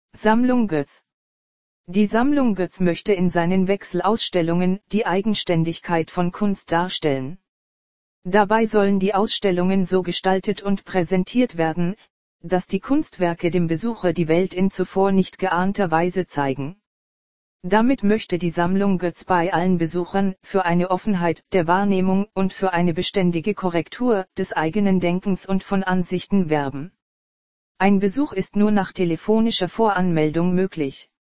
Sammlung Götz. Die Sammlung Götz möchte in seinen Wechselausstellungen die Eigenständigkeit von Kunst darstellen. Dabei sollen die Ausstellungen so gestaltet und präsentiert werden, dass die Kunstwerke dem Besucher die Welt in zuvor nicht geahnter Weise zeigen. Damit möchte die Sammlung Götz bei allen Besuchern für eine Offenheit der Wahrnehmung und für eine beständige Korrektur des eigenen Denkens und von Ansichten werben. Ein Besuch ist nur nach telefonischer Voranmeldung möglich.